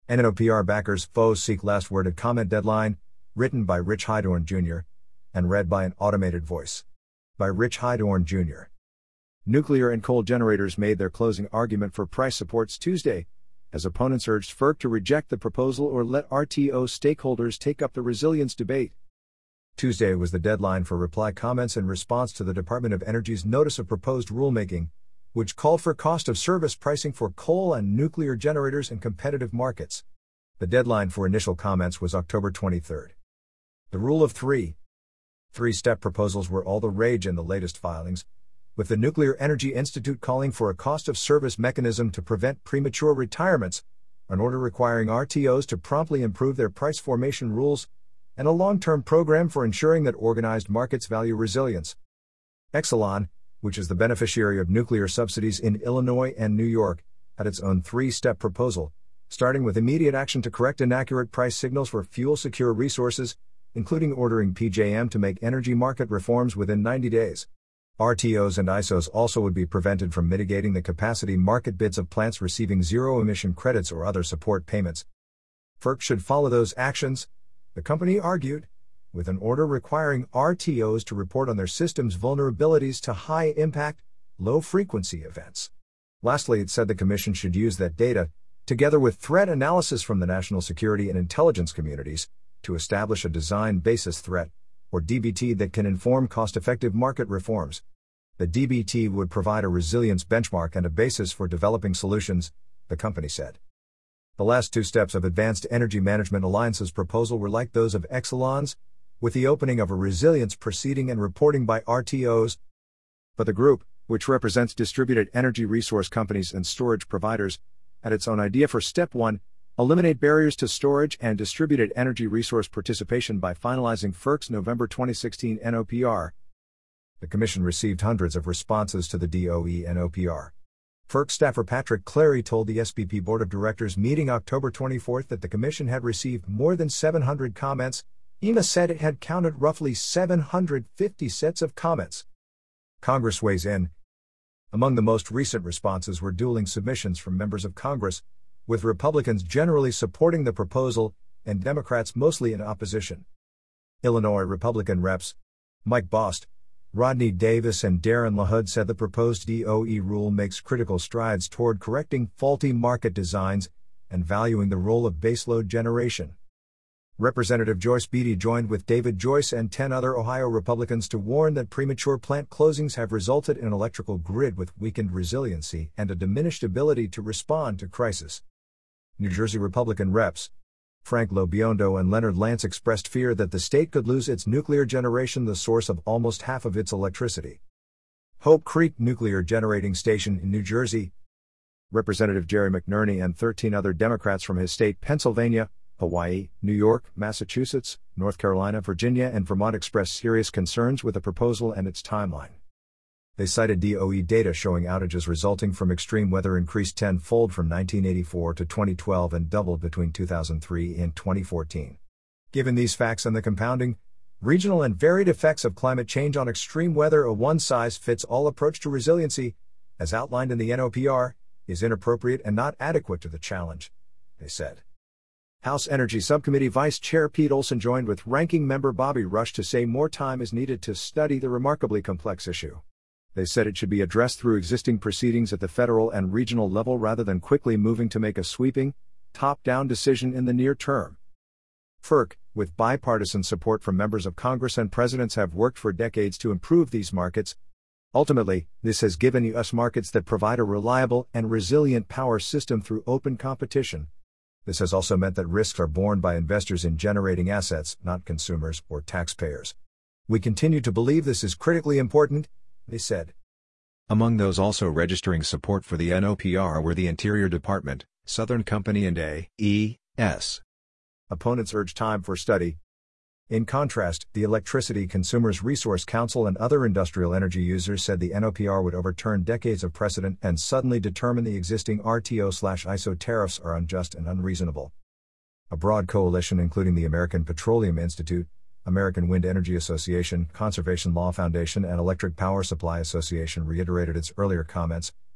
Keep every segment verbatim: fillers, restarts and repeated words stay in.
N O P R backers' foes seek last word at comment deadline, written by Rich Hydorn Junior and read by an automated voice. By Rich Hydorn Junior Nuclear and coal generators made their closing argument for price supports Tuesday, as opponents urged F E R C to reject the proposal or let R T O stakeholders take up the resilience debate. Tuesday was the deadline for reply comments in response to the Department of Energy's notice of proposed rulemaking, which called for cost of service pricing for coal and nuclear generators in competitive markets. The deadline for initial comments was October twenty-third. The rule of three. Three-step proposals were all the rage in the latest filings, with the Nuclear Energy Institute calling for a cost of service mechanism to prevent premature retirements, an order requiring R T Os to promptly improve their price formation rules, and a long-term program for ensuring that organized markets value resilience. Exelon, which is the beneficiary of nuclear subsidies in Illinois and New York, had its own three-step proposal, starting with immediate action to correct inaccurate price signals for fuel-secure resources, including ordering P J M to make energy market reforms within ninety days. R T Os and I S Os also would be prevented from mitigating the capacity market bids of plants receiving zero-emission credits or other support payments. F E R C should follow those actions, the company argued, with an order requiring R T Os to report on their system's vulnerabilities to high-impact, low-frequency events. Lastly, it said the Commission should use that data, together with threat analysis from the national security and intelligence communities, to establish a design basis threat, or D B T, that can inform cost-effective market reforms. The D B T would provide a resilience benchmark and a basis for developing solutions, the company said. The last two steps of Advanced Energy Management Alliance's proposal were like those of Exelon's, with the opening of a resilience proceeding and reporting by R T Os. But the group, which represents distributed energy resource companies and storage providers, had its own idea for Step one, eliminate barriers to storage and distributed energy resource participation by finalizing F E R C's November twenty sixteen N O P R. The Commission received hundreds of responses to the D O E N O P R. F E R C staffer Patrick Clary told the S P P Board of Directors meeting October twenty-fourth that the Commission had received more than seven hundred comments. E M A said it had counted roughly seven hundred fifty sets of comments. Congress weighs in. Among the most recent responses were dueling submissions from members of Congress, with Republicans generally supporting the proposal and Democrats mostly in opposition. Illinois Republican Reps Mike Bost, Rodney Davis and Darren LaHood said the proposed D O E rule makes critical strides toward correcting faulty market designs and valuing the role of baseload generation. Representative Joyce Beatty joined with David Joyce and ten other Ohio Republicans to warn that premature plant closings have resulted in an electrical grid with weakened resiliency and a diminished ability to respond to crisis. New Jersey Republican Reps Frank Lobiondo and Leonard Lance expressed fear that the state could lose its nuclear generation, the source of almost half of its electricity. Hope Creek Nuclear Generating Station in New Jersey. Representative Jerry McNerney and thirteen other Democrats from his state, Pennsylvania, Hawaii, New York, Massachusetts, North Carolina, Virginia, and Vermont expressed serious concerns with the proposal and its timeline. They cited D O E data showing outages resulting from extreme weather increased tenfold from nineteen eighty-four to twenty twelve and doubled between two thousand three and twenty fourteen. Given these facts and the compounding, regional and varied effects of climate change on extreme weather, a one-size-fits-all approach to resiliency, as outlined in the N O P R, is inappropriate and not adequate to the challenge, they said. House Energy Subcommittee Vice Chair Pete Olson joined with Ranking Member Bobby Rush to say more time is needed to study the remarkably complex issue. They said it should be addressed through existing proceedings at the federal and regional level rather than quickly moving to make a sweeping, top-down decision in the near term. F E R C, with bipartisan support from members of Congress and presidents, have worked for decades to improve these markets. Ultimately, this has given U S markets that provide a reliable and resilient power system through open competition. This has also meant that risks are borne by investors in generating assets, not consumers or taxpayers. We continue to believe this is critically important, they said. Among those also registering support for the N O P R were the Interior Department, Southern Company and A E S. Opponents urged time for study. In contrast, the Electricity Consumers Resource Council and other industrial energy users said the N O P R would overturn decades of precedent and suddenly determine the existing R T O/I S O tariffs are unjust and unreasonable. A broad coalition including the American Petroleum Institute, American Wind Energy Association, Conservation Law Foundation and Electric Power Supply Association reiterated its earlier comments,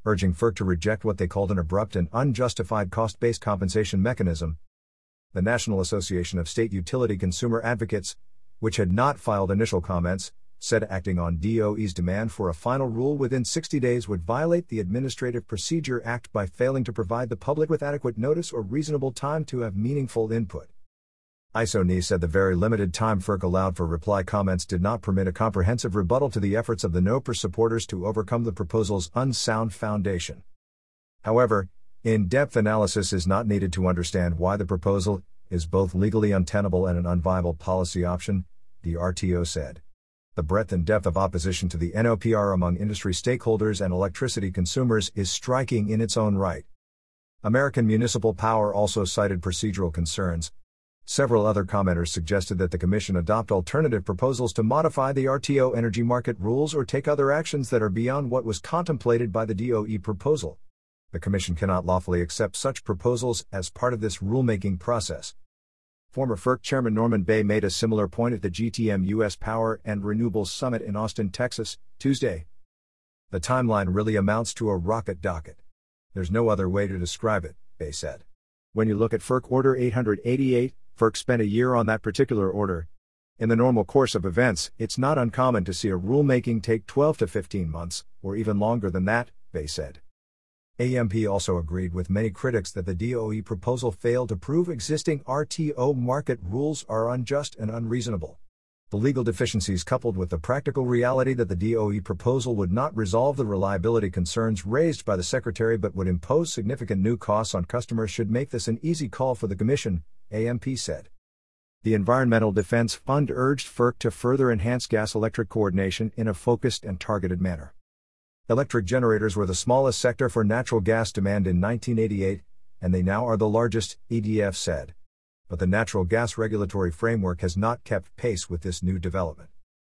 urging FERC to reject what they called an abrupt and unjustified cost-based compensation mechanism. The National Association of State Utility Consumer Advocates, which had not filed initial comments, said acting on D O E's demand for a final rule within sixty days would violate the Administrative Procedure Act by failing to provide the public with adequate notice or reasonable time to have meaningful input. I S O N E said the very limited time FERC allowed for reply comments did not permit a comprehensive rebuttal to the efforts of the NOPR supporters to overcome the proposal's unsound foundation. However, in-depth analysis is not needed to understand why the proposal is both legally untenable and an unviable policy option, the R T O said. The breadth and depth of opposition to the N O P R among industry stakeholders and electricity consumers is striking in its own right. American Municipal Power also cited procedural concerns. Several other commenters suggested that the Commission adopt alternative proposals to modify the R T O energy market rules or take other actions that are beyond what was contemplated by the D O E proposal. The Commission cannot lawfully accept such proposals as part of this rulemaking process. Former FERC Chairman Norman Bay made a similar point at the G T M U S Power and Renewables Summit in Austin, Texas, Tuesday. The timeline really amounts to a rocket docket. There's no other way to describe it, Bay said. When you look at FERC Order eight eighty-eight, FERC spent a year on that particular order. In the normal course of events, it's not uncommon to see a rulemaking take twelve to fifteen months, or even longer than that, Bay said. A M P also agreed with many critics that the D O E proposal failed to prove existing R T O market rules are unjust and unreasonable. The legal deficiencies coupled with the practical reality that the D O E proposal would not resolve the reliability concerns raised by the Secretary but would impose significant new costs on customers should make this an easy call for the Commission, A M P said. The Environmental Defense Fund urged FERC to further enhance gas-electric coordination in a focused and targeted manner. Electric generators were the smallest sector for natural gas demand in nineteen eighty-eight, and they now are the largest, E D F said. But the natural gas regulatory framework has not kept pace with this new development.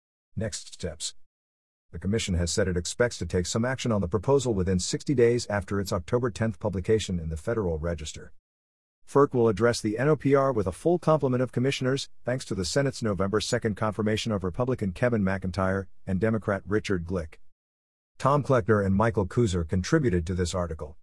Next steps. The Commission has said it expects to take some action on the proposal within sixty days after its October tenth publication in the Federal Register. FERC will address the N O P R with a full complement of commissioners, thanks to the Senate's November second confirmation of Republican Kevin McIntyre and Democrat Richard Glick. Tom Kleckner and Michael Kuzer contributed to this article.